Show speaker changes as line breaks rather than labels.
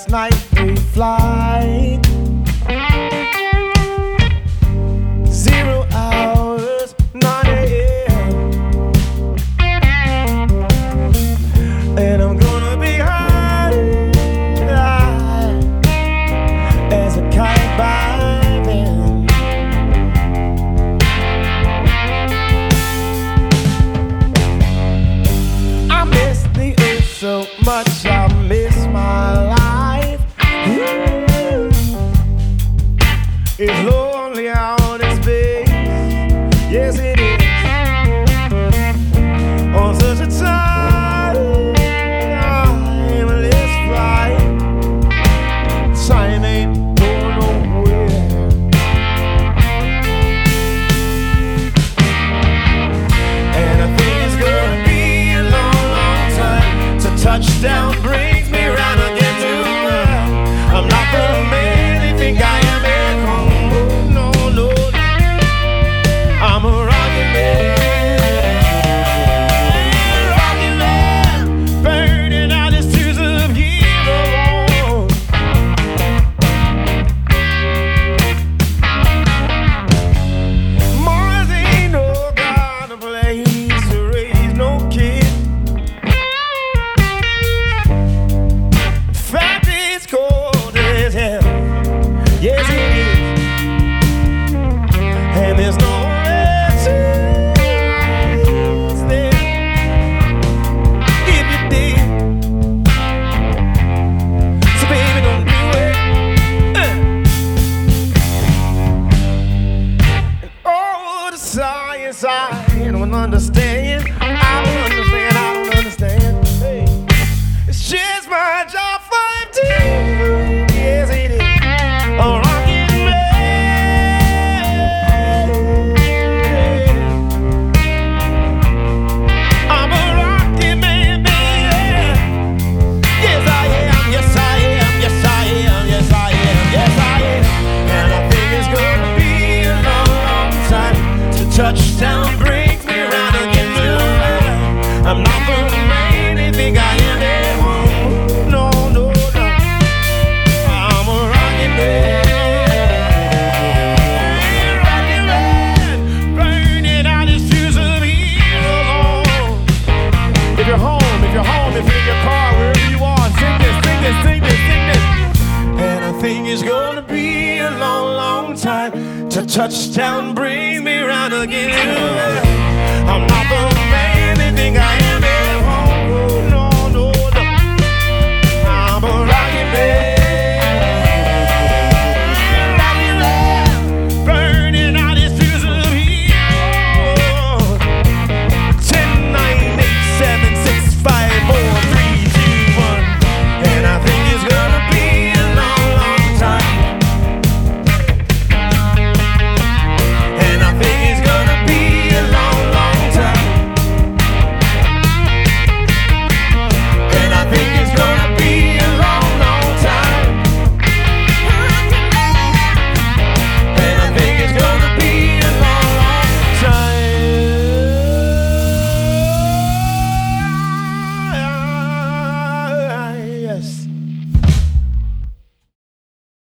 last night pre-flight. 0 hours, 9 a.m. And I'm gonna be high as a kite by then. I miss the earth so much, I miss my life. It's lonely out in space, yes it is. On such a timeless flight, time ain't going nowhere. And I think it's gonna be a long, long time till touchdown brings me round again to earth. I'm not the man they think I am at home. No, no, I'm a rocket man. Rocket man, burning out his tears of heroes. Mars ain't no kind of place to raise no kid. Fact is cold as hell, yes it is. And there's no answers there if you did. So baby, don't do it. And all the science I don't understand. I don't understand. Hey, it's just my job 5 yes it is. A rocket man. I'm a rocket man, baby. Yes I am, yes I am, yes I am, yes I am, yes I am. And I think it's gonna be a long, long time till touchdown brings me around again to earth. I'm not the man they think I am at home. No, no, no. I'm a rocket man. Rocket man, burning out his tears of heroes. If you're home, if you're in your car, wherever you are, sing this, sing this, sing this, sing this. And I think it's gonna be a long, long time till touchdown brings me round again. I'm not the